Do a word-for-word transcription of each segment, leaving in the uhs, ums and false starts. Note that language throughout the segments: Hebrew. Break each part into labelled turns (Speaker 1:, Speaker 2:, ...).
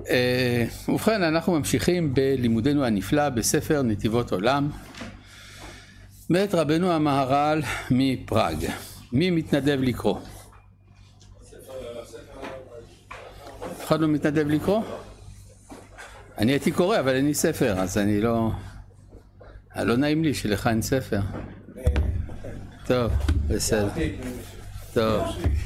Speaker 1: ובכן, אנחנו ממשיכים בלימודנו הנפלא בספר נתיבות עולם, מאת רבנו המהר"ל מפראג. מי מתנדב לקרוא? אחד לא מתנדב לקרוא? אני הייתי קורא, אבל אין לי ספר, אז אני לא... לא נעים לי שלך אין ספר. טוב, בסדר. טוב.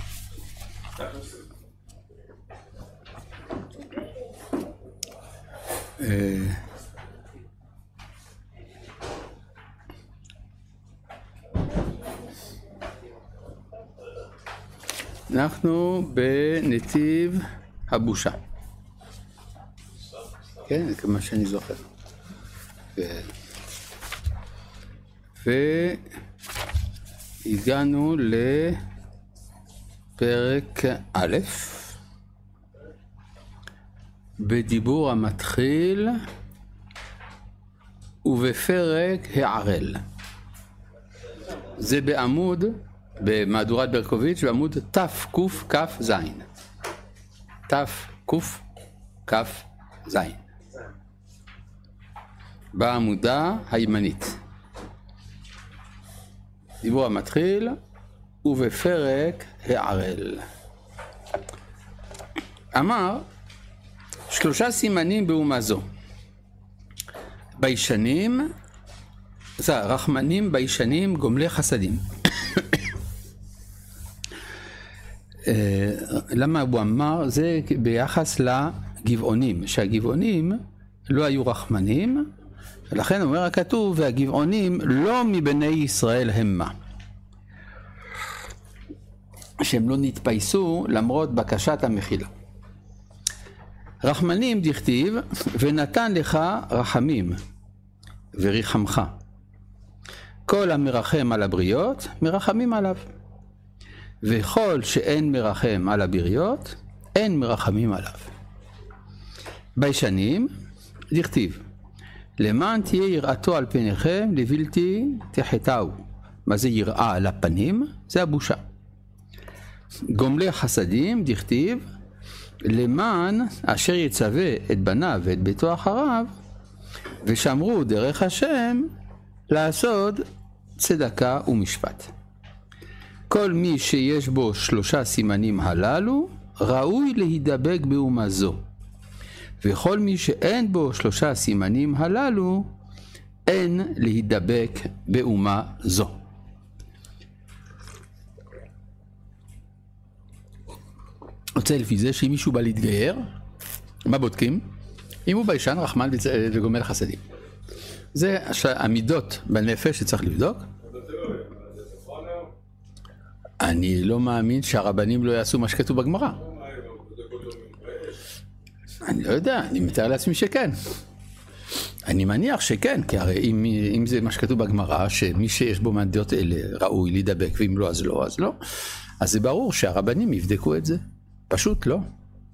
Speaker 1: אנחנו בנתיב הבושה. כן, כמה שאני זוכר. והגענו לפרק א', בדיבור המתחיל ובפרק הערל. זה בעמוד, במהדורת ברקוביץ', בעמוד תף קוף כף זין. תף קוף כף זין. בעמודה הימנית. דיבור המתחיל ובפרק הערל. אמר, שלושה סימנים באומה זו. ביישנים, זה רחמנים, ביישנים, גומלי חסדים. למה הוא אמר? זה ביחס לגבעונים, שהגבעונים לא היו רחמנים, ולכן אומר הכתוב, והגבעונים לא מבני ישראל המה. שהם לא נתפייסו למרות בקשת המחילה. רחמנים דכתיב, ונתן לך רחמים וריחמך. כל המרחם על הבריות, מרחמים עליו. וכל שאין מרחם על הבריות, אין מרחמים עליו. ביישנים דכתיב, למען תהיה יראתו על פניכם, לבלתי תחתהו. מה זה יראה על הפנים? זה הבושה. גומלי חסדים דכתיב, למען אשר יצווה את בניו ואת ביתו אחריו, ושמרו דרך השם לעשות צדקה ומשפט. כל מי שיש בו שלושה סימנים הללו, ראוי להידבק באומה זו. וכל מי שאין בו שלושה סימנים הללו, אין להידבק באומה זו. רוצה לפי זה שאם מישהו בא להתגייר, מה בודקים? אם הוא ביישן, רחמן וגומל חסדים. זה המידות בנפש שצריך לבדוק. אני לא מאמין שהרבנים לא יעשו מה שכתוב בגמרא. אני לא יודע, אני מתאר לעצמי שכן. אני מניח שכן, כי הרי אם, אם זה מה שכתוב בגמרא, שמי שיש בו מהדעות אלה ראוי להידבק, ואם לא אז לא, אז לא. אז זה ברור שהרבנים יבדקו את זה. פשוט לא.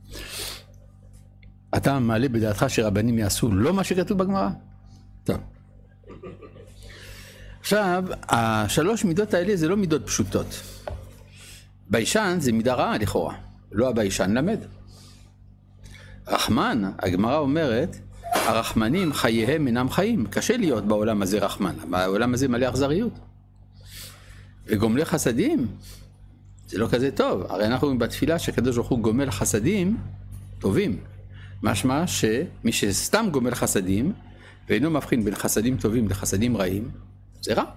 Speaker 1: אתה מעלה בדעתך שרבנים יעשו לא מה שכתוב בגמרא? טוב. עכשיו, השלוש מידות האלה זה לא מידות פשוטות. ביישן זה מידה רעה לכאורה, לא הביישן למד. רחמן, הגמרא אומרת, הרחמנים חייהם אינם חיים. קשה להיות בעולם הזה רחמן, בעולם הזה מלא אכזריות. וגומלי חסדים, זה לא כזה טוב. הרי אנחנו רואים בתפילה שקדוש ברוך הוא גומל חסדים טובים. משמע שמי שסתם גומל חסדים, ואינו מבחין בין חסדים טובים לחסדים רעים, זה רע.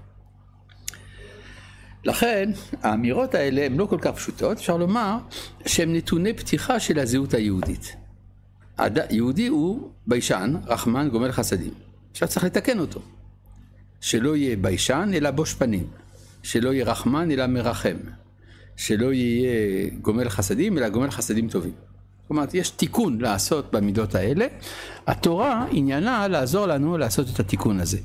Speaker 1: לכן, האמירות האלה הן לא כל כך פשוטות, אפשר לומר שהן נתוני פתיחה של הזהות היהודית. יהודי הוא ביישן, רחמן, גומל חסדים. עכשיו צריך לתקן אותו. שלא יהיה ביישן אלא בוש פנים. שלא יהיה רחמן אלא מרחם. שלא יהיה גומל חסדים אלא גומל חסדים טובים. זאת אומרת, יש תיקון לעשות במידות האלה. התורה עניינה לעזור לנו לעשות את התיקון הזה.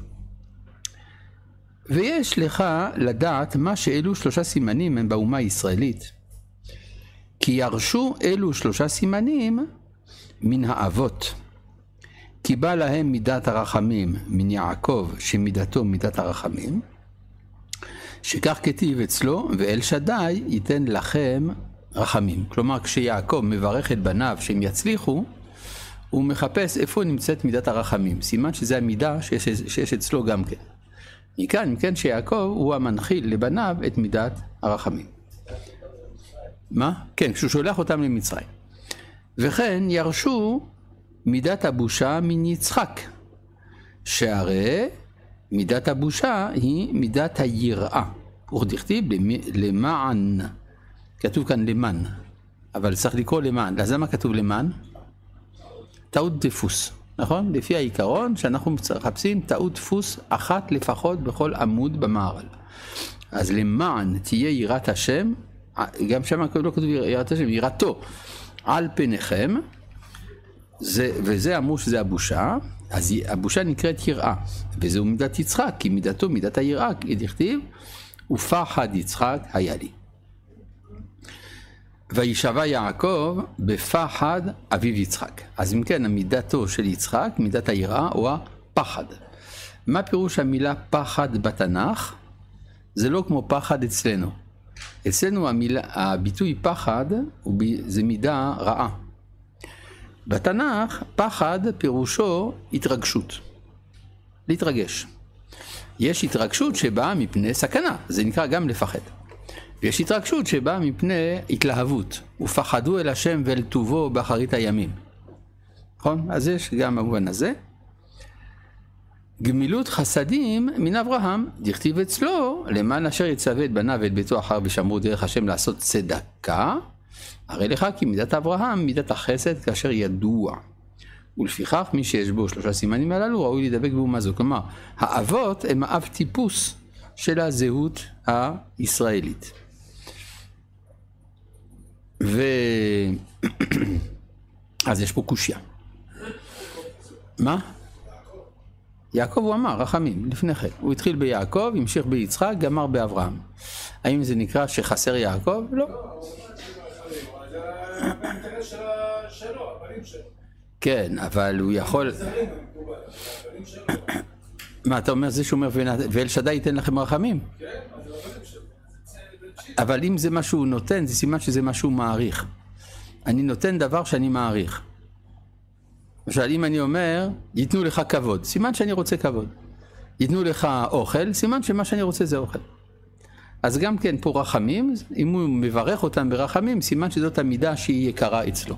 Speaker 1: ויש לך לדעת מה שאלו שלושה סימנים הם באומה הישראלית. כי ירשו אלו שלושה סימנים מן האבות. כי בא להם מידת הרחמים מן יעקב שמידתו מידת הרחמים. שכך כתיב אצלו ואל שדי ייתן לכם רחמים. כלומר כשיעקב מברך את בניו שהם יצליחו, הוא מחפש איפה נמצאת מידת הרחמים. סימן שזה המידה שיש, שיש אצלו גם כן. מכאן, מכן שיעקב הוא המנחיל לבניו את מידת הרחמים. מה? כן, כשהוא שולח אותם למצרים. וכן ירשו מידת הבושה מן יצחק, שהרי מידת הבושה היא מידת היראה. וכדכתיב למען, כתוב כאן למען, אבל צריך לקרוא למען. אז למה כתוב למען? טעות דפוס, נכון? לפי העיקרון שאנחנו מחפשים טעות דפוס אחת לפחות בכל עמוד במערל. אז למען תהיה יראת השם, גם שם לא כתוב יראת השם, יראתו על פניכם, זה, וזה אמרו שזה הבושה, אז הבושה נקראת יראה, וזהו מידת יצחק, כי מידתו מידת היראה, כדכתיב, ופחד יצחק היה לי. וישבע יעקב בפחד אביו יצחק. אז אם כן, מידתו של יצחק, מידת היראה, הוא הפחד. מה פירוש המילה פחד בתנ"ך? זה לא כמו פחד אצלנו. אצלנו המילה, הביטוי פחד זה מידה רעה. בתנ"ך פחד פירושו התרגשות, להתרגש. יש התרגשות שבאה מפני סכנה, זה נקרא גם לפחד. ויש התרגשות שבאה מפני התלהבות, ופחדו אל השם ואל טובו באחרית הימים. נכון? אז יש גם במובן הזה. גמילות חסדים מן אברהם, דכתיב אצלו, למען אשר יצווה את בניו ואת ביתו אחר ושמרו דרך השם לעשות צדקה, הרי לך כי מידת אברהם מידת החסד כאשר ידוע. ולפיכך מי שיש בו שלושה סימנים הללו ראוי להידבק באומה זו. כלומר, האבות הם האב טיפוס של הזהות הישראלית. ו... אז יש פה קושיה. מה? יעקב הוא אמר, רחמים, לפני כן. הוא התחיל ביעקב, המשיך ביצחק, גמר באברהם. האם זה נקרא שחסר יעקב? לא. כן, אבל הוא יכול... מה, אתה אומר זה שהוא אומר, ואל שדי ייתן לכם רחמים? אבל אם זה מה שהוא נותן, זה סימן שזה מה שהוא מעריך. אני נותן דבר שאני מעריך. למשל, אם אני אומר, ייתנו לך כבוד, סימן שאני רוצה כבוד. ייתנו לך אוכל, סימן שמה שאני רוצה זה אוכל. אז גם כן פה רחמים, אם הוא מברך אותם ברחמים, סימן שזאת המידה שהיא יקרה אצלו.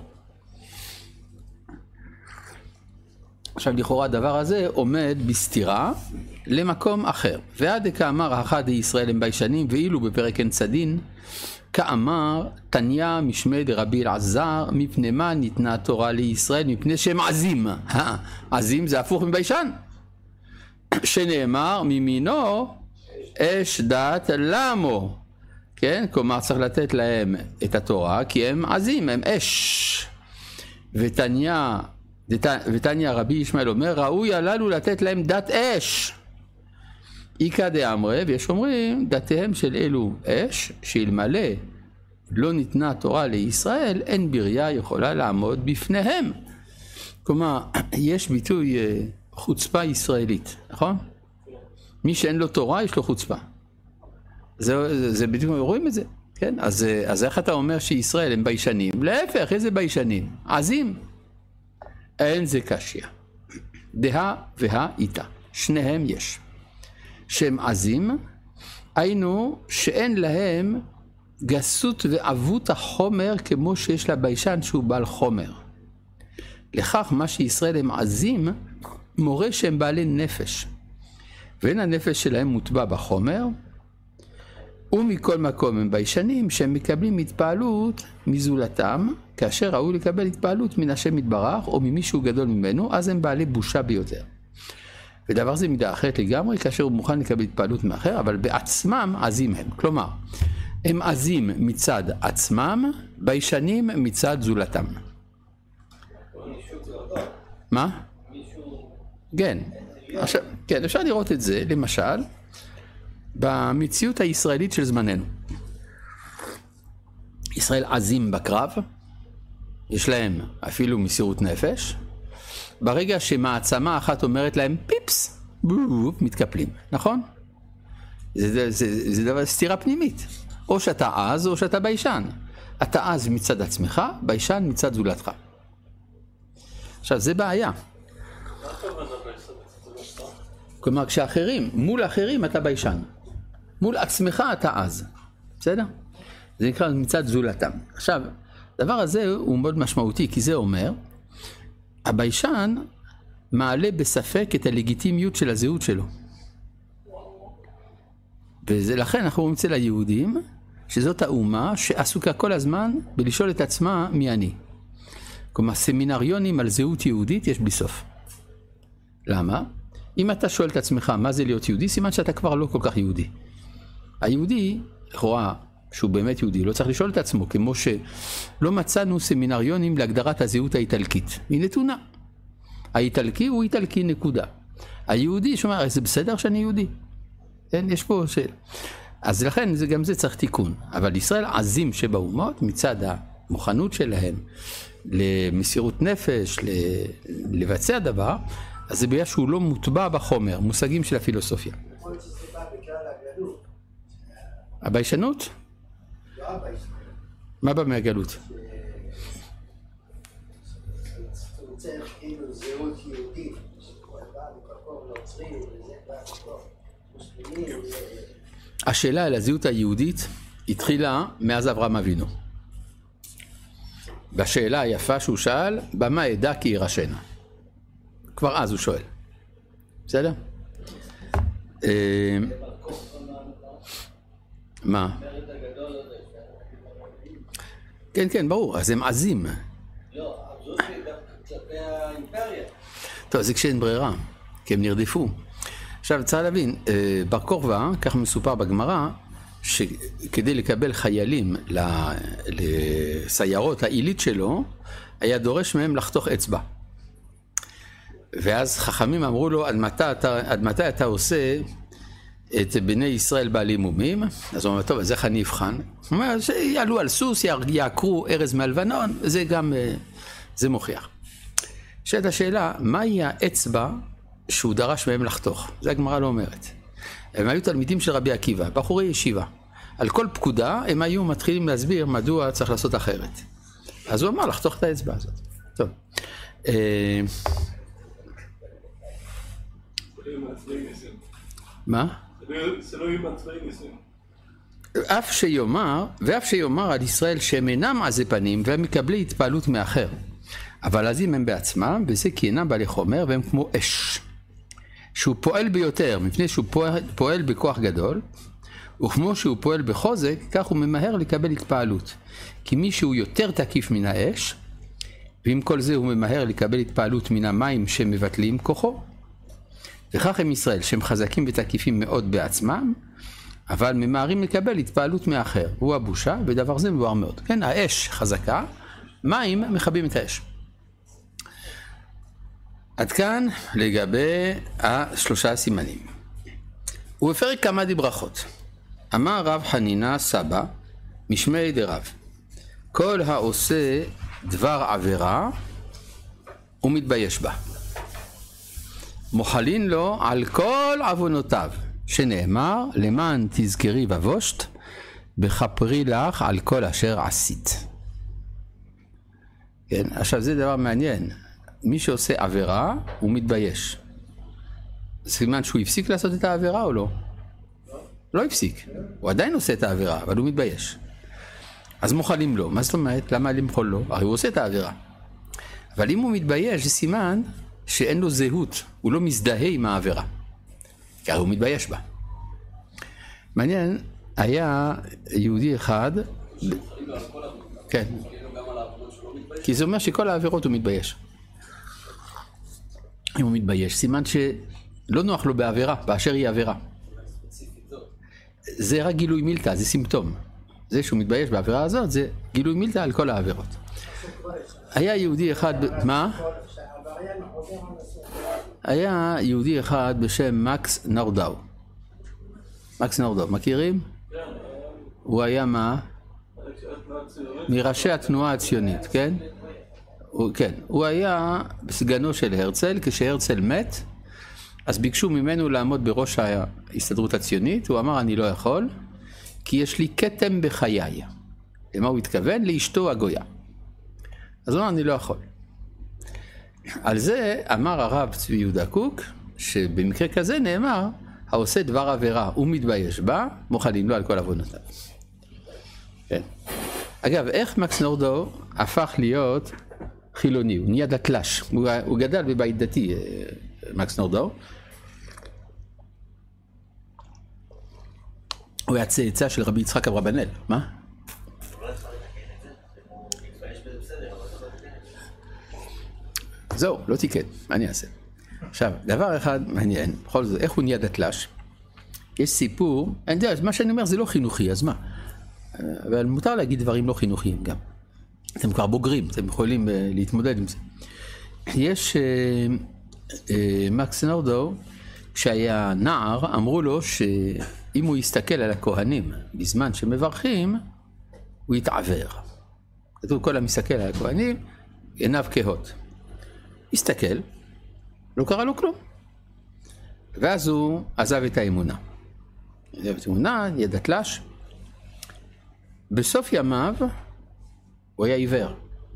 Speaker 1: עכשיו לכאורה הדבר הזה עומד בסתירה למקום אחר. ועד כאמר האחד ישראל הם ביישנים, ואילו בפרק אין צדין, כאמר תניא משמי דרבי אלעזר, מפני מה ניתנה התורה לישראל? מפני שהם עזים. עזים זה הפוך מביישן. שנאמר ממינו אש דת למו. כן? כלומר צריך לתת להם את התורה כי הם עזים, הם אש. ותניא, ותניא רבי ישמעאל אומר, ראוי הללו לתת להם דת אש. איקא דאמרי, ויש אומרים, דתיהם של אלו אש, שאלמלא לא ניתנה תורה לישראל, אין בריה יכולה לעמוד בפניהם. כלומר, יש ביטוי חוצפה ישראלית, נכון? מי שאין לו תורה, יש לו חוצפה. זה, זה, זה בדיוק, רואים את זה, כן? אז, אז איך אתה אומר שישראל הם ביישנים? להפך, איזה ביישנים? עזים. אין זה קשיא. דה והא איתה. שניהם יש. שהם עזים, היינו שאין להם גסות ועבות החומר כמו שיש לביישן שהוא בעל חומר. לכך מה שישראל הם עזים, מורה שהם בעלי נפש. ואין הנפש שלהם מוטבע בחומר, ומכל מקום הם ביישנים שהם מקבלים התפעלות מזולתם, כאשר ראו לקבל התפעלות מן השם יתברך או ממישהו גדול ממנו, אז הם בעלי בושה ביותר. ודבר זה מידה אחרת לגמרי, כאשר הוא מוכן לקבל התפעלות מאחר, אבל בעצמם עזים הם. כלומר, הם עזים מצד עצמם, ביישנים מצד זולתם. מה? כן. עכשיו, כן, אפשר לראות את זה, למשל, במציאות הישראלית של זמננו. ישראל עזים בקרב, יש להם אפילו מסירות נפש, ברגע שמעצמה אחת אומרת להם פיפס, בוב, מתקפלים, נכון? זה, זה, זה, זה דבר סתירה פנימית. או שאתה עז או שאתה ביישן. אתה עז מצד עצמך, ביישן מצד זולתך. עכשיו, זה בעיה. כלומר, כשאחרים, מול אחרים אתה ביישן. מול עצמך אתה אז. בסדר? זה נקרא מצד זולתם. עכשיו, הדבר הזה הוא מאוד משמעותי, כי זה אומר, הביישן מעלה בספק את הלגיטימיות של הזהות שלו. ולכן אנחנו רואים אצל היהודים, שזאת האומה שעסוקה כל הזמן בלשאול את עצמה מי אני. כלומר, סמינריונים על זהות יהודית יש בלי סוף. למה? אם אתה שואל את עצמך מה זה להיות יהודי, סימן שאתה כבר לא כל כך יהודי. היהודי, לכאורה, שהוא באמת יהודי, לא צריך לשאול את עצמו, כמו שלא מצאנו סמינריונים להגדרת הזהות האיטלקית. היא נתונה. האיטלקי הוא איטלקי נקודה. היהודי שאומר, זה בסדר שאני יהודי? כן, יש פה שאלה. אז לכן זה, גם זה צריך תיקון. אבל ישראל עזים שבאומות, מצד המוכנות שלהם למסירות נפש, לבצע דבר, אז זה בגלל שהוא לא מוטבע בחומר, מושגים של הפילוסופיה. הביישנות? מה בא מהגלות?
Speaker 2: צריך כאילו זהות יהודית, שכל בא מקום נוצרי וזה בא מקום מוסלמי.
Speaker 1: השאלה על הזהות היהודית התחילה מאז אברהם אבינו. והשאלה היפה שהוא שאל, במה אדע כי ירשנה? כבר אז הוא שואל. בסדר? מה? כן, כן, ברור, אז הם עזים.
Speaker 2: לא, זאת כלפי האימפריה.
Speaker 1: טוב, זה כשאין ברירה, כי הם נרדפו. עכשיו, צריך להבין, בר כוכבא, כך מסופר בגמרא, שכדי לקבל חיילים לסיירות העילית שלו, היה דורש מהם לחתוך אצבע. ואז חכמים אמרו לו, עד מתי אתה, עד מתי אתה עושה את בני ישראל בעלי מומים? אז הוא אומר, טוב, אז איך אני אבחן? הוא אומר, שיעלו על סוס, יעקרו ארז מהלבנון, זה גם, זה מוכיח. שאלת השאלה, מהי האצבע שהוא דרש מהם לחתוך? זה הגמרא לא אומרת. הם היו תלמידים של רבי עקיבא, בחורי ישיבה. על כל פקודה הם היו מתחילים להסביר מדוע צריך לעשות אחרת. אז הוא אמר לחתוך את האצבע הזאת. טוב. מה?
Speaker 3: זה לא יהיה מעצרי ניסים.
Speaker 1: אף שיאמר, ואף שיאמר על ישראל שהם אינם עזי פנים והם מקבלי התפעלות מאחר. אבל אז אם הם בעצמם, וזה כי אינם בעלי חומר והם כמו אש. שהוא פועל ביותר, מפני שהוא פועל, פועל בכוח גדול, וכמו שהוא פועל בחוזק, כך הוא ממהר לקבל התפעלות. כי מי שהוא יותר תקיף מן האש, ועם כל זה הוא ממהר לקבל התפעלות מן המים שמבטלים כוחו. וכך הם ישראל, שהם חזקים ותקיפים מאוד בעצמם, אבל ממהרים לקבל התפעלות מאחר. הוא הבושה, ודבר זה מבואר מאוד. כן, האש חזקה, מים מכבים את האש. עד כאן לגבי השלושה סימנים. ובפרק כמה דברכות. אמר רב חנינה סבא, משמי דרב, כל העושה דבר עבירה, הוא מתבייש בה. מוחלין לו על כל עוונותיו, שנאמר, למען תזכרי ובושת, בכפרי לך על כל אשר עשית. כן, עכשיו זה דבר מעניין. מי שעושה עבירה, הוא מתבייש. סימן שהוא הפסיק לעשות את העבירה או לא? לא. לא הפסיק. הוא עדיין עושה את העבירה, אבל הוא מתבייש. אז מוחלים לו. מה זאת אומרת? למה למחול לו? הרי הוא עושה את העבירה. אבל אם הוא מתבייש, זה סימן שאין לו זהות. הוא לא מזדהה עם העבירה. כי הוא מתבייש בה. מעניין, היה יהודי אחד... כן. כי זה אומר שכל העבירות הוא מתבייש. אם הוא מתבייש, סימן שלא נוח לו בעבירה, באשר היא עבירה. זה רק גילוי מילתא, זה סימפטום. זה שהוא מתבייש בעבירה הזאת, זה גילוי מילתא על כל העבירות. היה יהודי אחד, מה? היה יהודי אחד בשם מקס נורדאו. מקס נורדאו, מכירים? הוא היה מה? מראשי התנועה הציונית, כן? הוא, כן, הוא היה סגנו של הרצל. כשהרצל מת, אז ביקשו ממנו לעמוד בראש ההסתדרות הציונית. הוא אמר, אני לא יכול, כי יש לי כתם בחיי. למה הוא התכוון? לאשתו הגויה. אז הוא אמר, אני לא יכול. על זה אמר הרב צבי יהודה קוק, שבמקרה כזה נאמר, העושה דבר עבירה ומתבייש בה, מוחלים לו על כל עוונותיו. כן. אגב, איך מקס נורדאו הפך להיות חילוני? הוא נהיה דתל"ש, הוא, הוא גדל בבית דתי, מקס נורדאו. הוא היה צאצא של רבי יצחק אברבנאל, מה? זהו, לא תיקן, מה אני אעשה? עכשיו, דבר אחד מעניין, בכל זאת, איך הוא נהיה דתל"ש? יש סיפור, אני יודע, מה שאני אומר זה לא חינוכי, אז מה? אבל מותר להגיד דברים לא חינוכיים גם. אתם כבר בוגרים, אתם יכולים להתמודד עם זה. יש מקס נורדאו, כשהיה נער, אמרו לו שאם הוא יסתכל על הכהנים בזמן שמברכים, הוא יתעבר. כתוב כל המסתכל על הכהנים, עיניו כהות. הסתכל, לא קרה לו כלום. ואז הוא עזב את האמונה. עזב את האמונה, יהיה דתל"ש. בסוף ימיו הוא היה עיוור.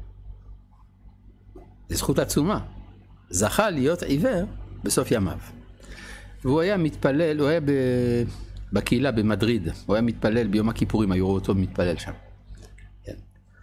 Speaker 1: זו זכות עצומה. זכה להיות עיוור בסוף ימיו. והוא היה מתפלל, הוא היה בקהילה במדריד, הוא היה מתפלל ביום הכיפורים, היו אותו מתפלל שם. כן.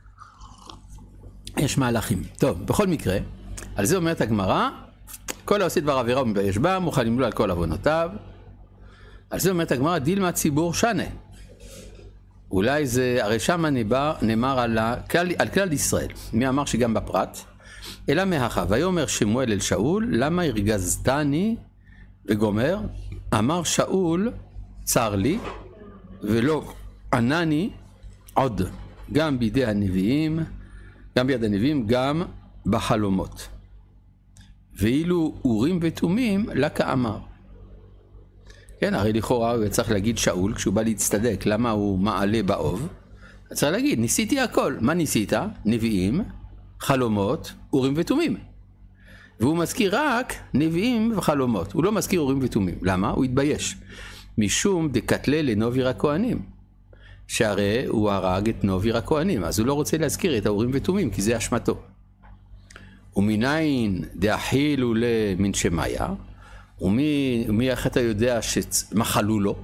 Speaker 1: יש מהלכים. טוב, בכל מקרה, על זה אומרת הגמרא, כל העושה דבר עבירה ומתבייש בה, מוחלים לו על כל עוונותיו. על זה אומרת הגמרא, דילמה ציבור שנה. אולי זה, הרי שם נאמר על, הכלל, על כלל ישראל. מי אמר שגם בפרט? אלא מהכה, ויאמר שמואל אל שאול, למה הרגזתני וגומר? אמר שאול, צר לי, ולא ענני עוד, גם בידי הנביאים, גם ביד הנביאים, גם בחלומות. ואילו אורים ותומים, לקה אמר. כן, הרי לכאורה הוא צריך להגיד שאול, כשהוא בא להצטדק, למה הוא מעלה באוב? צריך להגיד, ניסיתי הכל. מה ניסית? נביאים, חלומות, אורים ותומים. והוא מזכיר רק נביאים וחלומות. הוא לא מזכיר אורים ותומים. למה? הוא התבייש. משום דקתלה לנוביר הכהנים. שהרי הוא הרג את נוביר הכהנים. אז הוא לא רוצה להזכיר את האורים ותומים, כי זה אשמתו. ומניין דאחילו למין שמיה, ומי, ומי איך אתה יודע שמחלו לו?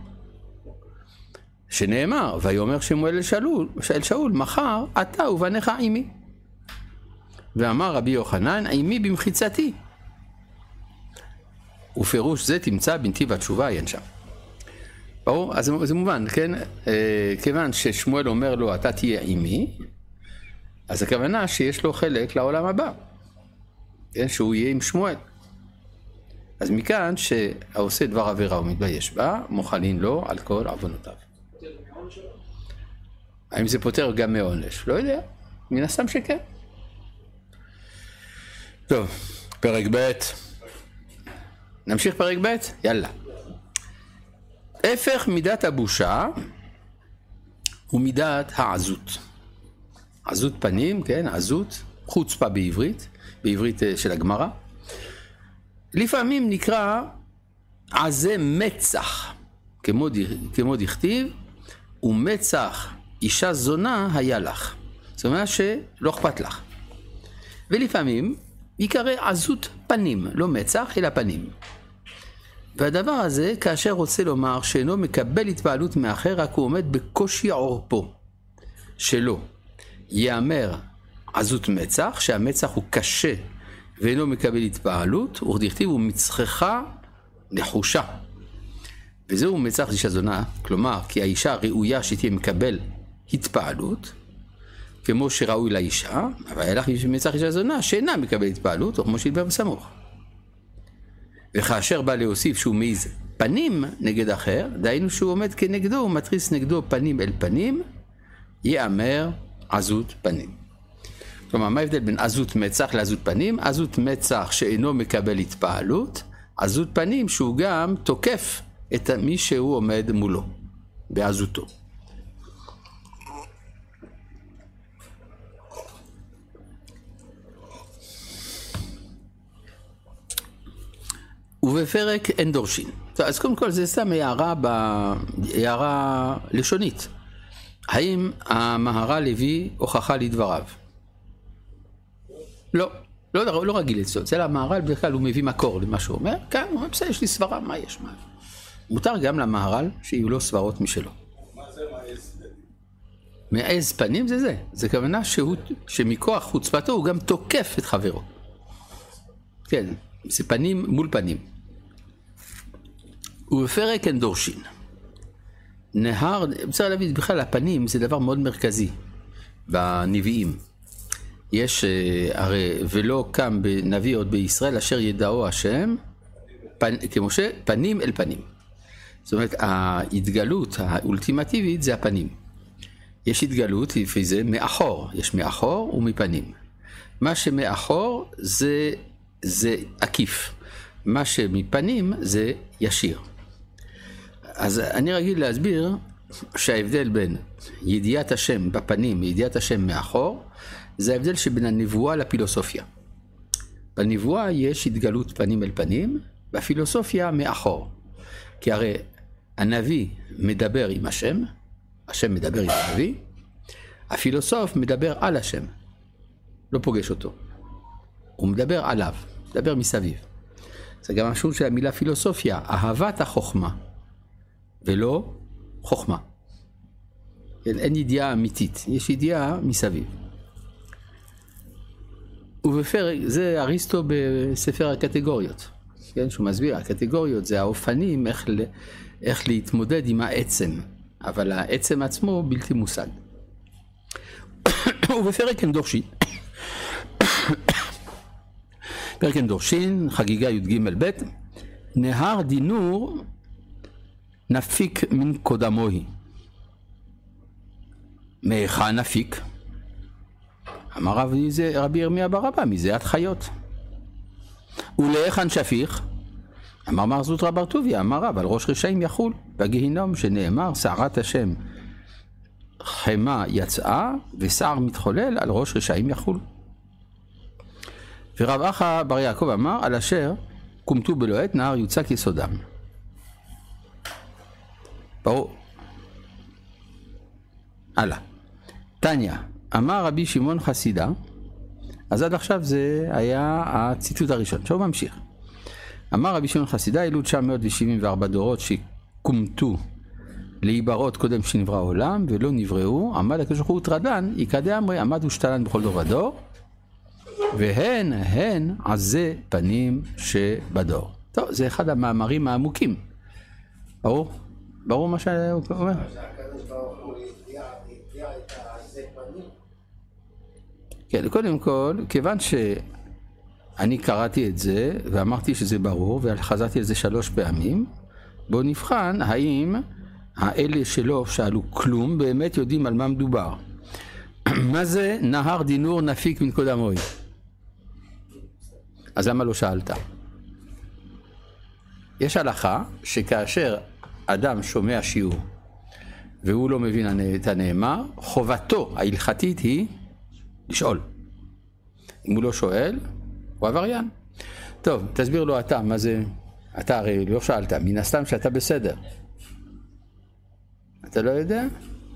Speaker 1: שנאמר, ויאמר שמואל אל שאול, אל שאול, מחר אתה ובניך עימי. ואמר רבי יוחנן, עימי במחיצתי. ופירוש זה תמצא בנתיב התשובה, אין שם. ברור? אז זה מובן, כן? כיוון ששמואל אומר לו, אתה תהיה עימי, אז הכוונה שיש לו חלק לעולם הבא. כן? שהוא יהיה עם שמואל. אז מכאן שהעושה דבר עבירה ומתבייש בה, מוחלים לו על כל עוונותיו. האם זה פותר גם מעונש? לא יודע, מן הסתם שכן. טוב, פרק ב'. נמשיך פרק ב'? יאללה. הפך מידת הבושה הוא מידת העזות. עזות פנים, כן, עזות, חוצפה בעברית, בעברית של הגמרא. לפעמים נקרא עזה מצח, כמו, כמו דכתיב, ומצח אישה זונה היה לך. זאת אומרת שלא אכפת לך. ולפעמים יקרא עזות פנים, לא מצח אלא פנים. והדבר הזה כאשר רוצה לומר שאינו מקבל התפעלות מאחר, רק הוא עומד בקושי עורפו שלו. יאמר עזות מצח, שהמצח הוא קשה ואינו מקבל התפעלות, וכדכתיב הוא מצחך נחושה. וזהו מצח אישה זונה, כלומר כי האישה ראויה שתהיה מקבל התפעלות, כמו שראוי לאישה, אבל היה לך מצח אישה זונה שאינה מקבל התפעלות, או כמו שהדבר בסמוך. וכאשר בא להוסיף שהוא מעיז פנים נגד אחר, דהיינו שהוא עומד כנגדו, הוא מתריס נגדו פנים אל פנים, יאמר עזות פנים. כלומר, מה ההבדל בין עזות מצח לעזות פנים? עזות מצח שאינו מקבל התפעלות, עזות פנים שהוא גם תוקף את מי שהוא עומד מולו, בעזותו. ובפרק אין דורשין. אז קודם כל זה סתם הערה, ב... הערה לשונית. האם המהר"ל הביא הוכחה לדבריו? לא. לא, לא רגיל אצלו, אצל המהר"ל בדרך כלל הוא מביא מקור למה שהוא אומר, כן, הוא אומר, בסדר, יש לי סברה, מה יש? מה? מותר גם למהר"ל שיהיו לו סברות משלו.
Speaker 3: מה זה מעז?
Speaker 1: מעז פנים זה זה, זה כוונה שהוא, שמכוח חוצפתו הוא גם תוקף את חברו. כן, זה פנים מול פנים. ובפרק אין דורשין. נהר, צריך להבין, בכלל הפנים זה דבר מאוד מרכזי בנביאים. יש, הרי ולא קם בנביא עוד בישראל אשר ידעו השם, פנ, כמשה, פנים אל פנים. זאת אומרת, ההתגלות האולטימטיבית זה הפנים. יש התגלות, לפי זה, מאחור. יש מאחור ומפנים. מה שמאחור זה, זה עקיף. מה שמפנים זה ישיר. אז אני רגיל להסביר שההבדל בין ידיעת השם בפנים וידיעת השם מאחור, זה ההבדל שבין הנבואה לפילוסופיה. בנבואה יש התגלות פנים אל פנים, והפילוסופיה מאחור. כי הרי הנביא מדבר עם השם, השם מדבר עם הנביא, הפילוסוף מדבר על השם, לא פוגש אותו. הוא מדבר עליו, מדבר מסביב. זה גם משהו של המילה פילוסופיה, אהבת החוכמה, ולא חוכמה. אין ידיעה אמיתית, יש ידיעה מסביב. ובפרק, זה אריסטו בספר הקטגוריות, כן, שהוא מסביר, הקטגוריות זה האופנים איך, איך להתמודד עם העצם, אבל העצם עצמו בלתי מושג. ובפרק אין דורשין, פרק אין דורשין, חגיגה י"ג ב', נהר דינור נפיק מן קודמוהי. מהיכן נפיק? אמר רבי, רבי ירמיה בר אבא, מזיעת חיות. ולהיכן שפיך? אמר מר זוטרא בר טוביה, אמר רב, על ראש רשעים יחול בגיהינום, שנאמר, שערת השם חמה יצאה, ושער מתחולל על ראש רשעים יחול. ורב אחא בר יעקב אמר, על אשר קומתו בלוהט נהר יוצק יסודם. ברור. הלאה. תניא, אמר רבי שמעון חסידה, אז עד עכשיו זה היה הציטוט הראשון. עכשיו הוא ממשיך. אמר רבי שמעון חסידה, אלו תשע מאות שבעים וארבע דורות שקומתו להיברות קודם שנברא העולם ולא נבראו, עמד הקדוש ברוך הוא טרדן, יקדע אמרי, עמד ושתלן בכל דור ודור, והן הן עזה פנים שבדור. טוב, זה אחד המאמרים העמוקים. ברור? ברור מה שהוא אומר?
Speaker 2: שהקדוש ברוך הוא הביע את העזה פנים.
Speaker 1: כן, קודם כל, כיוון שאני קראתי את זה ואמרתי שזה ברור וחזרתי על זה שלוש פעמים, בואו נבחן האם האלה שלא שאלו כלום באמת יודעים על מה מדובר. מה זה נהר דינור נפיק מן קודמוהי? אז למה לא שאלת? יש הלכה שכאשר אדם שומע שיעור והוא לא מבין את הנאמר, חובתו ההלכתית היא לשאול. אם הוא לא שואל, הוא עבריין. טוב, תסביר לו אתה, מה זה? אתה הרי לא שאלת, מן הסתם שאתה בסדר. אתה לא יודע?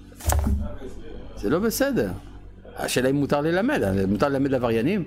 Speaker 1: זה לא בסדר. השאלה אם מותר ללמד, מותר ללמד עבריינים?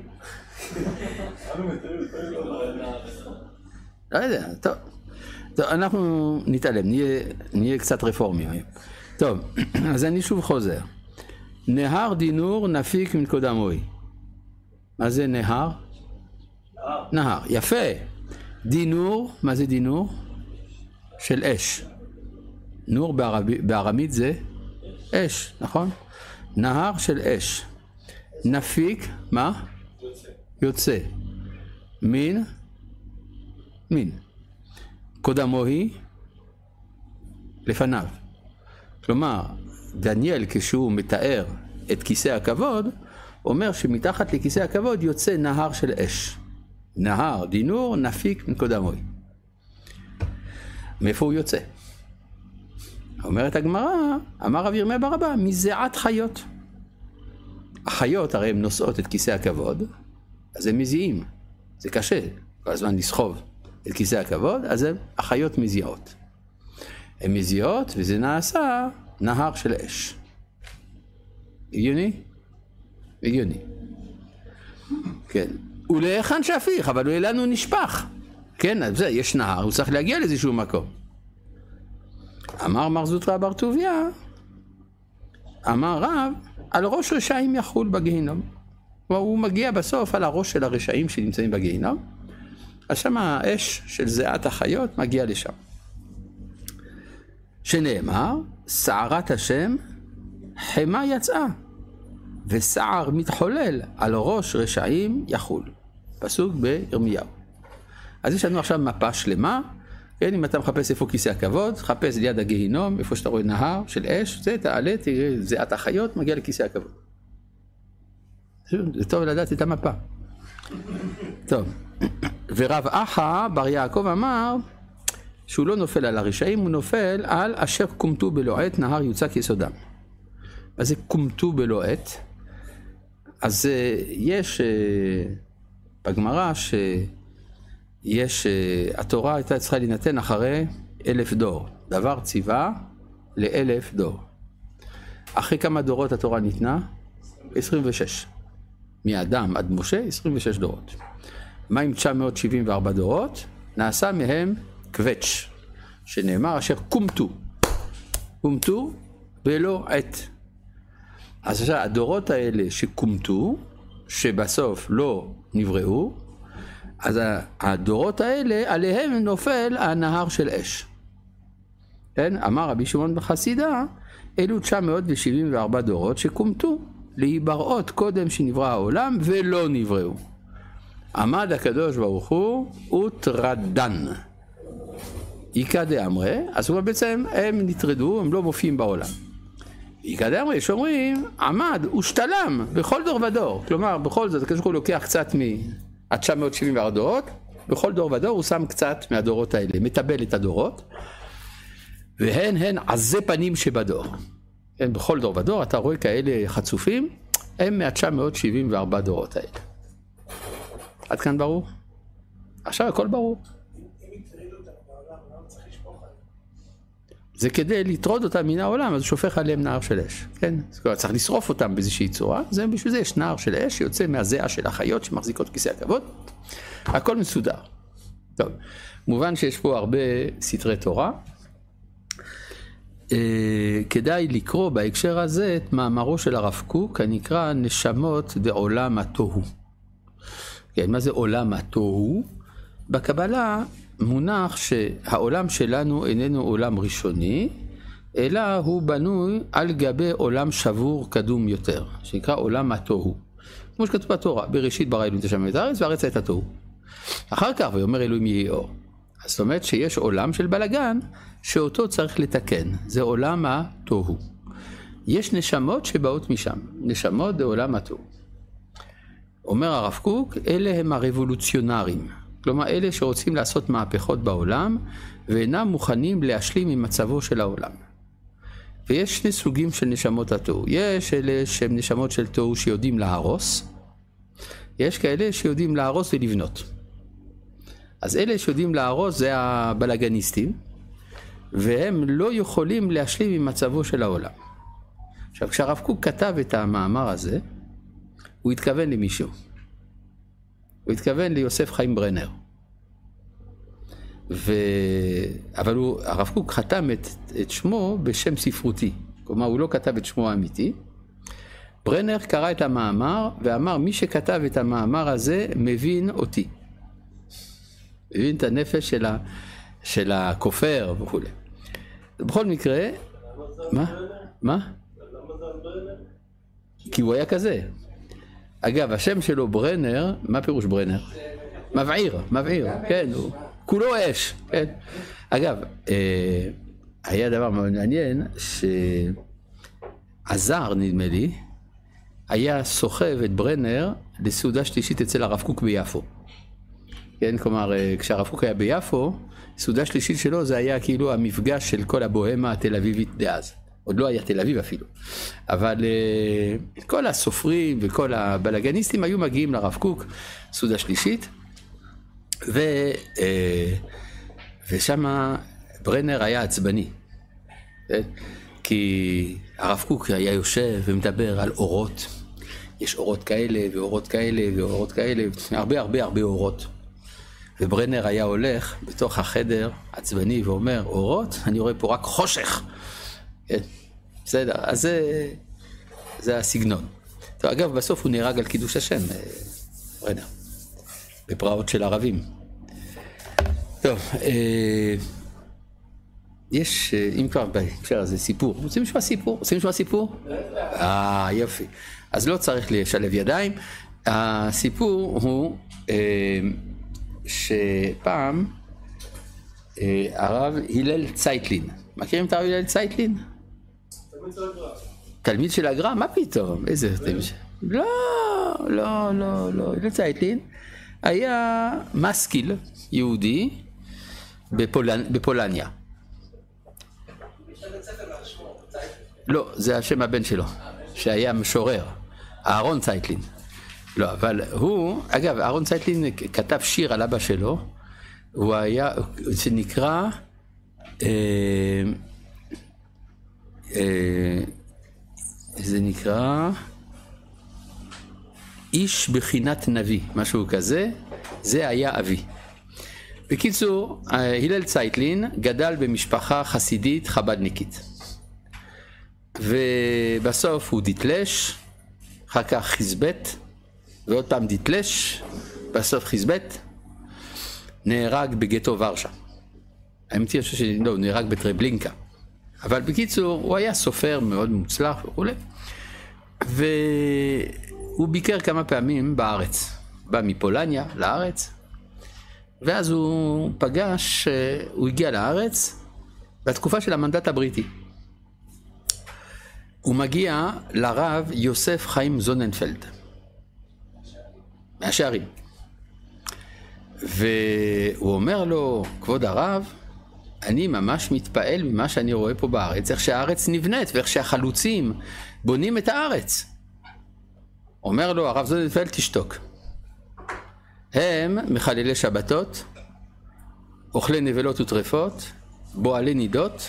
Speaker 1: לא יודע, טוב. טוב, אנחנו נתעלם, נהיה, נהיה קצת רפורמים. טוב, אז אני שוב חוזר. נהר דינור נפיק מן קודמוהי. מה זה נהר? נהר. נהר, יפה. דינור, מה זה דינור? של אש. נור בארמית זה אש, נכון? נהר של אש. נפיק, מה? יוצא. יוצא. מין? מין. קודמוהי לפניו. כלומר, דניאל כשהוא מתאר את כיסא הכבוד, אומר שמתחת לכיסא הכבוד יוצא נהר של אש. נהר, דינור, נפיק מן קודמוהי. מאיפה הוא יוצא? אומרת הגמרא, אמר רבי ירמיה בר אבא, מזיעת חיות. החיות הרי הן נושאות את כיסא הכבוד, אז הם מזיעים. זה קשה, כל הזמן לסחוב את כיסא הכבוד, אז החיות מזיעות. הן מזיעות וזה נעשה נהר של אש. הגיוני? הגיוני. כן. ולהיכן שפיך, אבל הוא אלינו נשפך. כן, אז זה, יש נהר, הוא צריך להגיע לאיזשהו מקום. אמר מר זוטרא בר טוביה, אמר רב, על ראש רשעים יחול בגיהינום. הוא מגיע בסוף על הראש של הרשעים שנמצאים בגיהינום, אז שם האש של זיעת החיות מגיע לשם. שנאמר, סערת השם חמה יצאה, וסער מתחולל על ראש רשעים יחול. פסוק בירמיהו. אז יש לנו עכשיו מפה שלמה, כן, אם אתה מחפש איפה כיסא הכבוד, חפש ליד הגיהינום, איפה שאתה רואה נהר של אש, זה תעלה, תראה, זיעת החיות, מגיע לכיסא הכבוד. זה טוב לדעת את המפה. טוב, ורב אחא בר יעקב אמר, שהוא לא נופל על הרשעים, הוא נופל על אשר קומתו בלועת נהר יוצק יסודם. אז זה קומתו בלועת. אז יש בגמרא שיש, התורה הייתה צריכה להינתן אחרי אלף דור. דבר ציווה לאלף דור. אחרי כמה דורות התורה ניתנה? עשרים ושש. מאדם עד משה, עשרים ושש דורות. מה עם תשע מאות שבעים וארבע דורות? נעשה מהם קווץ', שנאמר אשר קומתו. קומתו בלא עת. אז הדורות האלה שקומתו, שבסוף לא נבראו, אז הדורות האלה, עליהם נופל הנהר של אש. כן? אמר רבי שמעון בן חסידה, אלו תשע מאות שבעים וארבע דורות שקומתו, להיבראות קודם שנברא העולם ולא נבראו. עמד הקדוש ברוך הוא וטרדן. איקא דאמרי, אז הוא בעצם הם נטרדו, הם לא מופיעים בעולם. איקא דאמרי, יש אומרים, עמד ושתלם בכל דור ודור. כלומר, בכל זאת, הקדוש ברוך הוא לוקח קצת מה-תשע מאות שבעים וארבע דורות, בכל דור ודור הוא שם קצת מהדורות האלה, מטבל את הדורות, והן הן עזי פנים שבדור. כן, בכל דור ודור אתה רואה כאלה חצופים, הם מה-תשע מאות שבעים וארבע דורות האלה. עד כאן ברור? עכשיו הכל ברור. זה כדי לטרוד אותם מן העולם, אז הוא שופך עליהם נהר של אש. כן? צריך לשרוף אותם באיזושהי צורה, זה, בשביל זה יש נהר של אש שיוצא מהזיעה של החיות שמחזיקות כיסא הכבוד. הכל מסודר. טוב, מובן שיש פה הרבה סתרי תורה. כדאי לקרוא בהקשר הזה את מאמרו של הרב קוק, הנקרא נשמות דעולם התוהו. כן, מה זה עולם התוהו? בקבלה מונח שהעולם שלנו איננו עולם ראשוני, אלא הוא בנוי על גבי עולם שבור קדום יותר, שנקרא עולם התוהו. כמו שכתוב בתורה, בראשית ברא אלוהים את השמיים ואת הארץ והארץ הייתה תוהו. אחר כך ויאמר אלוהים יהי אור. זאת אומרת שיש עולם של בלגן שאותו צריך לתקן, זה עולם התוהו. יש נשמות שבאות משם, נשמות בעולם התוהו. אומר הרב קוק, אלה הם הרבולוציונרים, כלומר אלה שרוצים לעשות מהפכות בעולם ואינם מוכנים להשלים עם מצבו של העולם. ויש שני סוגים של נשמות התוהו, יש אלה שהם נשמות של תוהו שיודעים להרוס, יש כאלה שיודעים להרוס ולבנות. אז אלה שיודעים להרוס זה הבלגניסטים, והם לא יכולים להשלים עם מצבו של העולם. עכשיו, כשהרב קוק כתב את המאמר הזה, הוא התכוון למישהו. הוא התכוון ליוסף חיים ברנר. ו... אבל הוא, הרב קוק חתם את, את שמו בשם ספרותי. כלומר, הוא לא כתב את שמו האמיתי. ברנר קרא את המאמר ואמר, מי שכתב את המאמר הזה מבין אותי. מבין את הנפש של, ה... של הכופר וכו'. בכל מקרה, מה? מה? כי הוא היה כזה. אגב, השם שלו ברנר, מה פירוש ברנר? מבעיר, מבעיר, כן, הוא, כולו אש, כן. אגב, אה, היה דבר מעניין, שעזר, נדמה לי, היה סוחב את ברנר לסעודה שלישית אצל הרב קוק ביפו. כן, כלומר, כשהרב קוק היה ביפו, סעודה שלישית שלו זה היה כאילו המפגש של כל הבוהמה התל אביבית דאז. עוד לא היה תל אביב אפילו. אבל uh, כל הסופרים וכל הבלגניסטים היו מגיעים לרב קוק, סעודה שלישית, ו, uh, ושם ברנר היה עצבני. כי הרב קוק היה יושב ומדבר על אורות, יש אורות כאלה ואורות כאלה ואורות כאלה, הרבה הרבה הרבה אורות. וברנר היה הולך בתוך החדר עצבני ואומר, אורות? אני רואה פה רק חושך. כן? בסדר, אז זה, זה הסגנון. טוב, אגב, בסוף הוא נהרג על קידוש השם, ברנר, בפרעות של ערבים. טוב, אה, יש, אם כבר בהקשר הזה, סיפור. רוצים לשמוע סיפור? רוצים לשמוע סיפור? אה, יופי. אז לא צריך לשלב ידיים. הסיפור הוא אה, שפעם אה, הרב הלל צייטלין. מכירים את הרב הלל צייטלין?
Speaker 3: תלמיד של הגר"א.
Speaker 1: תלמיד של הגר"א? מה פתאום? איזה תלמיד? לא, לא, לא, לא. הלל צייטלין היה משכיל יהודי בפולנ... בפולניה. לא, זה השם הבן שלו, שהיה משורר, אהרון צייטלין. לא, אבל הוא, אגב, אהרון צייטלין כתב שיר על אבא שלו, הוא היה, שנקרא, אה, אה, זה נקרא, איש בחינת נביא, משהו כזה, זה היה אבי. בקיצור, הלל צייטלין גדל במשפחה חסידית חבדניקית. ובסוף הוא דיטלש, אחר כך חיזבט, ועוד פעם דיטלש, בסוף חיזבט, נהרג בגטו ורשה. האמת היא שלא, הוא נהרג בטרבלינקה. אבל בקיצור, הוא היה סופר מאוד מוצלח וכו'. והוא ביקר כמה פעמים בארץ. בא מפולניה לארץ, ואז הוא פגש, הוא הגיע לארץ בתקופה של המנדט הבריטי. הוא מגיע לרב יוסף חיים זוננפלד, מהשערים. והוא אומר לו, כבוד הרב, אני ממש מתפעל ממה שאני רואה פה בארץ, איך שהארץ נבנית ואיך שהחלוצים בונים את הארץ. אומר לו, הרב זוננפלד, תשתוק. הם מחללי שבתות, אוכלי נבלות וטרפות, בועלי נידות.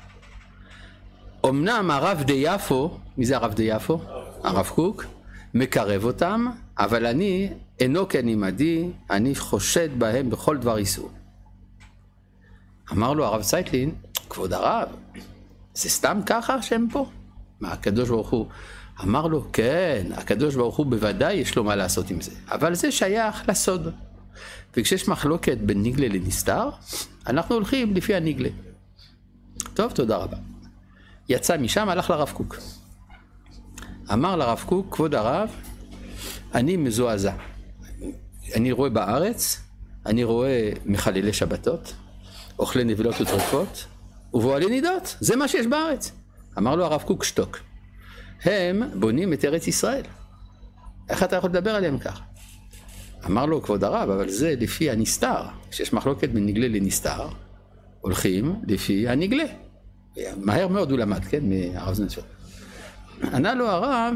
Speaker 1: אמנם הרב די יפו, מי זה הרב די יפו? הרב קוק, מקרב אותם, אבל אני, אינו כן עמדי, אני חושד בהם בכל דבר איסור. אמר לו הרב צייטלין, כבוד הרב, זה סתם ככה שהם פה? מה, הקדוש ברוך הוא? אמר לו, כן, הקדוש ברוך הוא בוודאי יש לו מה לעשות עם זה, אבל זה שייך לסוד. וכשיש מחלוקת בין ניגלה לנסתר, אנחנו הולכים לפי הניגלה. טוב, תודה רבה. יצא משם, הלך לרב קוק. אמר לרב קוק, כבוד הרב, אני מזועזע. אני רואה בארץ, אני רואה מחללי שבתות, אוכלי נבלות וטרפות, ובועלי נידות. זה מה שיש בארץ. אמר לו הרב קוק, שתוק. הם בונים את ארץ ישראל. איך אתה יכול לדבר עליהם כך? אמר לו, כבוד הרב, אבל זה לפי הנסתר. כשיש מחלוקת בין נגלה לנסתר, הולכים לפי הנגלה. מהר מאוד הוא למד, כן? מהרב זוננפלד. ענה לו הרב,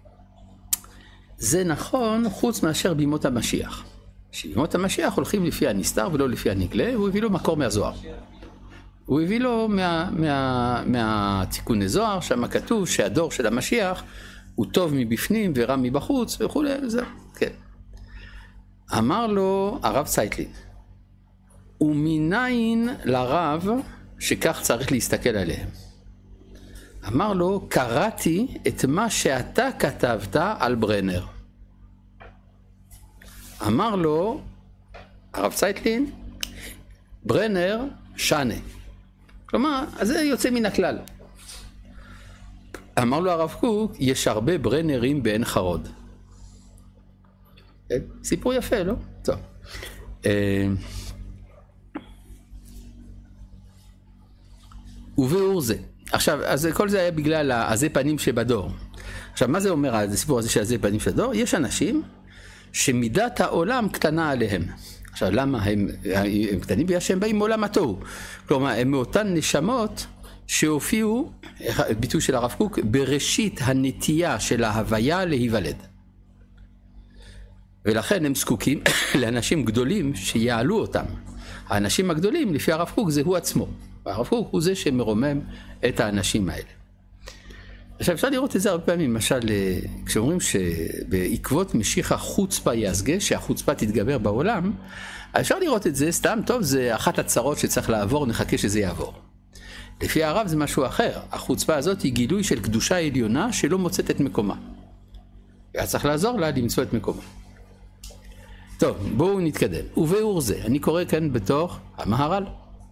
Speaker 1: זה נכון חוץ מאשר בימות המשיח. שבימות המשיח הולכים לפי הנסתר ולא לפי הנגלה, הוא הביא לו מקור מהזוהר. הוא הביא לו מה, מה, מהתיקוני זוהר, שם כתוב שהדור של המשיח הוא טוב מבפנים ורע מבחוץ וכו'. זה, כן. אמר לו הרב צייטלין, ומניין לרב שכך צריך להסתכל עליהם. אמר לו, קראתי את מה שאתה כתבת על ברנר. אמר לו, הרב צייטלין, ברנר שנה. כלומר, אז זה יוצא מן הכלל. אמר לו הרב קוק, יש הרבה ברנרים בעין חרוד. סיפור יפה, לא? טוב. ובאור זה. עכשיו, אז כל זה היה בגלל העזי פנים שבדור. עכשיו, מה זה אומר הסיפור הזה של העזי פנים שבדור? יש אנשים שמידת העולם קטנה עליהם. עכשיו, למה הם, הם קטנים? בגלל שהם באים מעולם התוהו. כלומר, הם מאותן נשמות שהופיעו, ביטוי של הרב קוק, בראשית הנטייה של ההוויה להיוולד. ולכן הם זקוקים לאנשים גדולים שיעלו אותם. האנשים הגדולים, לפי הרב קוק, זה הוא עצמו. והרב קוק הוא זה שמרומם את האנשים האלה. עכשיו אפשר לראות את זה הרבה פעמים, למשל כשאומרים שבעקבות משיח החוצפה יסגה, שהחוצפה תתגבר בעולם, אפשר לראות את זה סתם, טוב, זה אחת הצרות שצריך לעבור, נחכה שזה יעבור. לפי הרב זה משהו אחר, החוצפה הזאת היא גילוי של קדושה עליונה שלא מוצאת את מקומה. היה צריך לעזור לה למצוא את מקומה. טוב, בואו נתקדם. ובאור זה, אני קורא כאן בתוך המהר"ל.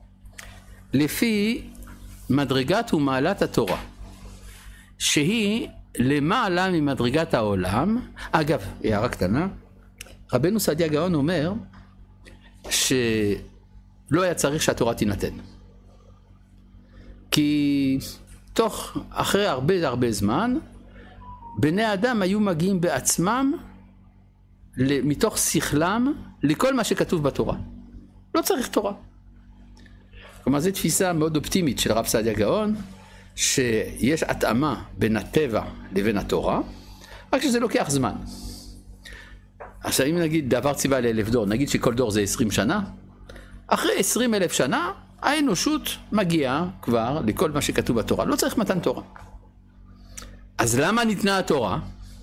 Speaker 1: לפי מדרגת ומעלת התורה, שהיא למעלה ממדרגת העולם. אגב, הערה קטנה, רבנו סעדיה גאון אומר שלא היה צריך שהתורה תינתן. כי תוך, אחרי הרבה הרבה זמן, בני אדם היו מגיעים בעצמם, מתוך שכלם, לכל מה שכתוב בתורה. לא צריך תורה. כלומר, זו תפיסה מאוד אופטימית של רב סעדיה גאון, שיש התאמה בין הטבע לבין התורה, רק שזה לוקח זמן. עכשיו, אם נגיד דבר ציווה לאלף דור, נגיד שכל דור זה עשרים שנה, אחרי עשרים אלף שנה, האנושות מגיעה כבר לכל מה שכתוב בתורה. לא צריך מתן תורה. אז למה ניתנה התורה?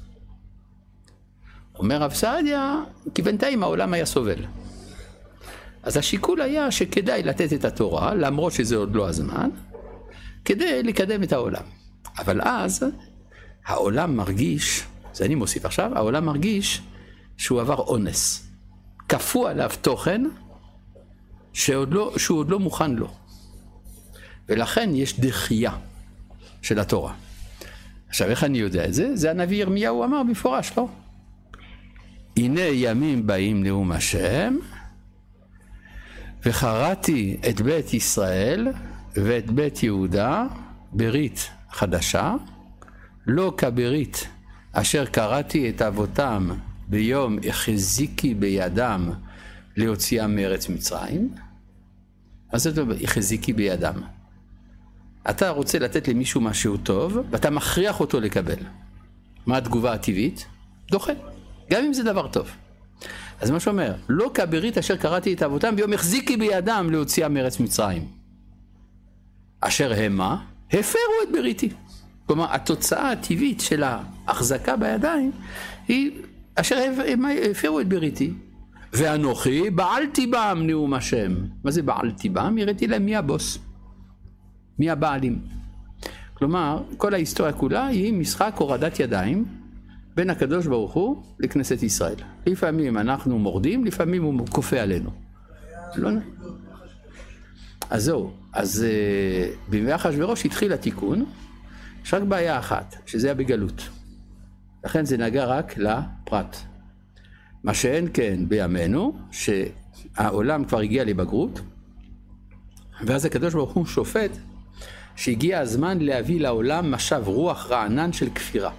Speaker 1: אומר רב סעדיה, כי בינתיים העולם היה סובל. אז השיקול היה שכדאי לתת את התורה, למרות שזה עוד לא הזמן, כדי לקדם את העולם. אבל אז העולם מרגיש, זה אני מוסיף עכשיו, העולם מרגיש שהוא עבר אונס. כפו עליו תוכן שעוד לא, שהוא עוד לא מוכן לו. ולכן יש דחייה של התורה. עכשיו, איך אני יודע את זה? זה הנביא ירמיהו אמר בפורש, לא? הנה ימים באים נאום השם, וחרתי את בית ישראל ואת בית יהודה ברית חדשה, לא כברית אשר קראתי את אבותם ביום החזיקי בידם להוציאם מארץ מצרים. אז זה החזיקי בידם. אתה רוצה לתת למישהו משהו טוב, ואתה מכריח אותו לקבל. מה התגובה הטבעית? דוחה. גם אם זה דבר טוב. אז מה שאומר, לא כברית אשר קראתי את אבותם ביום החזיקי בידם להוציאם מארץ מצרים. אשר המה, הפרו את בריתי. כלומר, התוצאה הטבעית של ההחזקה בידיים היא אשר הפרו את בריתי. ואנוכי בעלתי בם נאום השם. מה זה בעלתי בם? הראיתי להם מי הבוס. מי הבעלים. כלומר, כל ההיסטוריה כולה היא משחק הורדת ידיים בין הקדוש ברוך הוא לכנסת ישראל. לפעמים אנחנו מורדים, לפעמים הוא כופה עלינו. לא... אז זהו, אז uh, בימי אחשוורוש התחיל התיקון, יש רק בעיה אחת, שזה היה בגלות. לכן זה נגע רק לפרט. מה שאין כן בימינו, שהעולם כבר הגיע לבגרות, ואז הקדוש ברוך הוא שופט, שהגיע הזמן להביא לעולם משב רוח רענן של כפירה.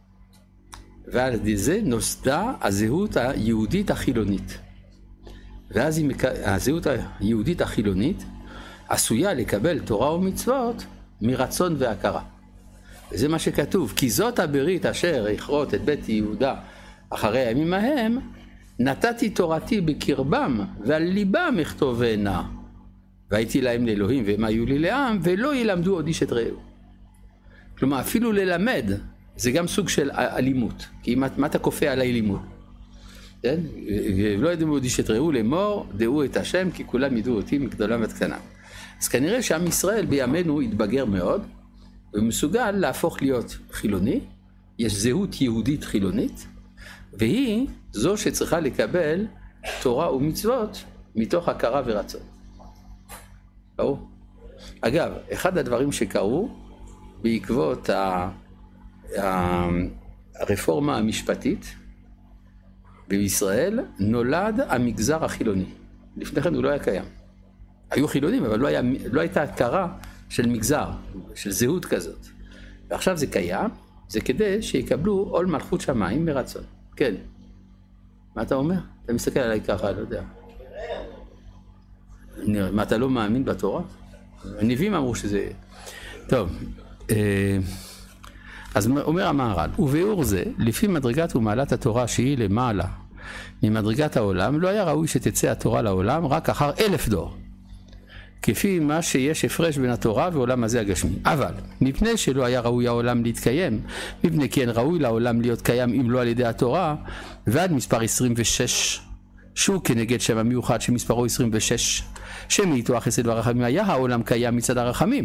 Speaker 1: ועל ידי זה נוסדה הזהות היהודית החילונית. ואז הזהות היהודית החילונית עשויה לקבל תורה ומצוות מרצון והכרה. וזה מה שכתוב, כי זאת הברית אשר יכרות את בית יהודה אחרי הימים ההם, נתתי תורתי בקרבם ועל ליבם אכתובנה. והייתי להם לאלוהים והם היו לי לעם, ולא ילמדו עוד איש את רעהו. כלומר, אפילו ללמד, זה גם סוג של אלימות. כי מה, מה אתה כופה על האלימות? כן? ולא ידעו עוד איש את רעהו, לאמור, דעו את השם, כי כולם ידעו אותי מגדולם ועד קטנם. אז כנראה שעם ישראל בימינו התבגר מאוד, ומסוגל להפוך להיות חילוני, יש זהות יהודית חילונית, והיא זו שצריכה לקבל תורה ומצוות מתוך הכרה ורצון. ברור? אגב, אחד הדברים שקרו בעקבות ה... הרפורמה המשפטית בישראל, נולד המגזר החילוני. לפני כן הוא לא היה קיים. היו חילונים, אבל לא, היה, לא הייתה הכרה של מגזר, של זהות כזאת. ועכשיו זה קיים, זה כדי שיקבלו עול מלכות שמיים מרצון. כן. מה אתה אומר? אתה מסתכל עליי ככה, לא יודע. מה, אתה לא מאמין בתורה? הנביאים אמרו שזה... טוב, אז אומר המהר"ל, ובאור זה, לפי מדרגת ומעלת התורה שהיא למעלה ממדרגת העולם, לא היה ראוי שתצא התורה לעולם רק אחר אלף דור. כפי מה שיש הפרש בין התורה ועולם הזה הגשמי. אבל, מפני שלא היה ראוי העולם להתקיים, מפני כן ראוי לעולם להיות קיים אם לא על ידי התורה, ועד מספר עשרים ושש, שהוא כנגד שם המיוחד שמספרו עשרים ושש, שמאיתו החסד והרחמים היה העולם קיים מצד הרחמים.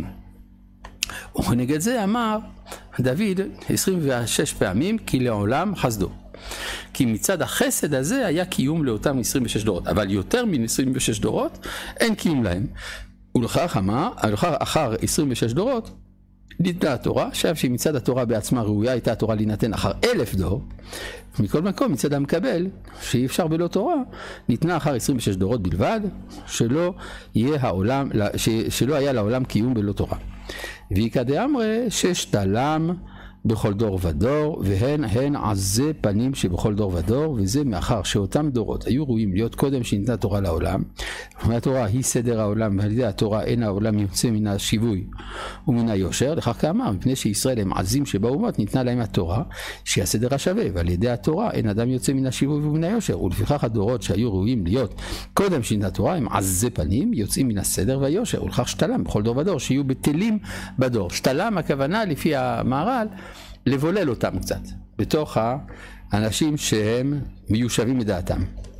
Speaker 1: וכנגד זה אמר דוד עשרים ושש פעמים כי לעולם חסדו. כי מצד החסד הזה היה קיום לאותם עשרים ושש דורות, אבל יותר מ-עשרים ושש דורות אין קיום להם. ולכך אמר, אחר עשרים ושש דורות ניתנה התורה, עכשיו שמצד התורה בעצמה ראויה הייתה התורה להינתן אחר אלף דור, מכל מקום מצד המקבל שאי אפשר בלא תורה ניתנה אחר עשרים ושש דורות בלבד, שלא יהיה העולם, שלא היה לעולם קיום בלא תורה. ויקא דאמרי ששתלם בכל דור ודור, והן הן עזי פנים שבכל דור ודור, וזה מאחר שאותם דורות היו ראויים להיות קודם שניתנה תורה לעולם, והתורה היא סדר העולם, ועל ידי התורה אין העולם יוצא מן השיווי ומן היושר, לכך כאמר, מפני שישראל הם עזים שבאומות ניתנה להם התורה, שהיא הסדר השווה, ועל ידי התורה אין אדם יוצא מן השיווי ומן היושר, ולפיכך הדורות שהיו ראויים להיות קודם שניתנה תורה הם עזי פנים, יוצאים מן הסדר והיושר, ולכך שתלם בכל דור ודור, שיהיו בטלים בדור. שתלם הכוונה לפי המהר"ל לבולל אותם קצת, בתוך האנשים שהם מיושבים מדעתם.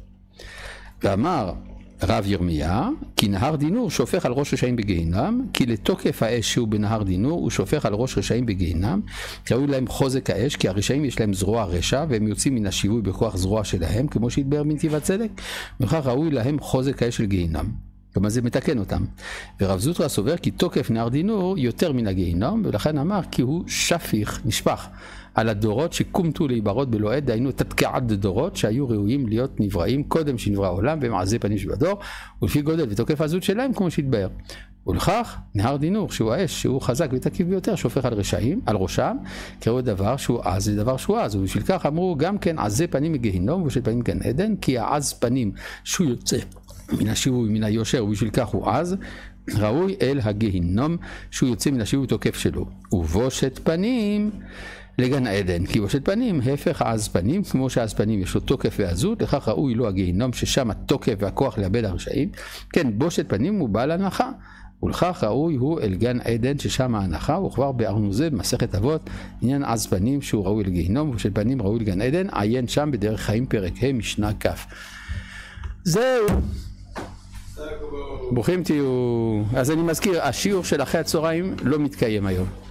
Speaker 1: ואמר רב ירמיה, כי נהר דינור שופך על ראש רשעים בגיהינם, כי לתוקף האש שהוא בנהר דינור הוא שופך על ראש רשעים בגיהינם, קראו להם חוזק האש, כי הרשעים יש להם זרוע רשע, והם יוצאים מן השיווי בכוח זרוע שלהם, כמו שהתבאר בנתיב הצדק, וכך ראוי להם חוזק האש של גיהינם. כלומר זה מתקן אותם. ורב זוטרא סובר כי תוקף נהר דינור יותר מן הגיהינום, ולכן אמר כי הוא שפיך, נשפך, על הדורות שקומתו להיברות בלא עת, דהיינו תתקעת דורות שהיו ראויים להיות נבראים קודם שנברא העולם, והם עזי פנים שבדור, ולפי גודל ותוקף הזות שלהם כמו שהתבאר. ולכך נהר דינור שהוא האש, שהוא חזק ותקיף ביותר, שופך על רשעים, על ראשם, קראו דבר שהוא עז, זה דבר שהוא עז, ובשביל כך אמרו גם כן עזי פנים מגיהינום ושל פנים גן עדן, כי העז פנים שהוא יוצא מן השיווי, מן היושר, ובשביל כך הוא עז, ראוי אל הגיהינום שהוא יוצא מן השיווי תוקף שלו. ובושת פנים לגן עדן, כי בושת פנים הפך עז פנים, כמו שעז פנים יש לו תוקף ועזות, לכך ראוי לו הגיהינום ששם התוקף והכוח לאבד הרשעים. כן, בושת פנים הוא בעל הנחה, ולכך ראוי הוא אל גן עדן ששם ההנחה, וכבר בארנו זה במסכת אבות עניין עז פנים שהוא ראוי לגיהינום, ובושת פנים ראוי לגן עדן, עיין שם בדרך חיים פרק ה' משנה כ'. זהו. ברוכים תהיו. אז אני מזכיר, השיעור של אחרי הצהריים לא מתקיים היום.